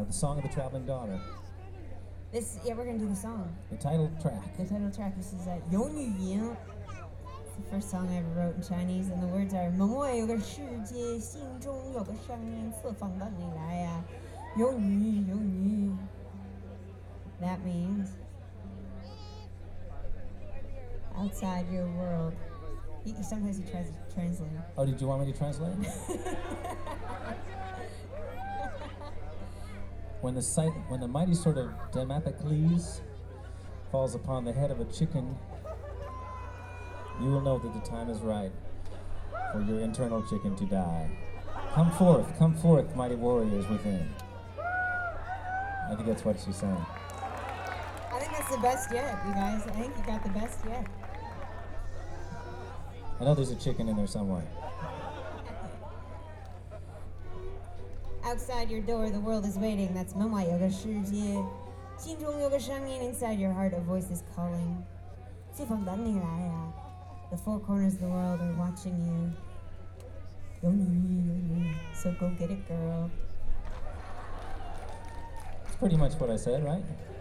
the song of the traveling daughter. We're gonna do the song. The title track. The title track. This is 有女音. It's the first song I ever wrote in Chinese, and the words are 门外有个世界，心中有个声音，四方等你来呀，有你有你. That means outside your world. Sometimes he tries to translate. Oh, did you want me to translate? When the mighty sword of Damocles falls upon the head of a chicken, you will know that the time is right for your internal chicken to die. Come forth, mighty warriors within. I think that's what she's saying. I think that's the best yet, you guys. I think you got the best yet. I know there's a chicken in there somewhere. Outside your door, the world is waiting. That's 门外有个世界，心中有个声音. Inside your heart, a voice is calling. 四方等你来呀. The four corners of the world are watching you. 有你有你. So go get it, girl. It's pretty much what I said, right?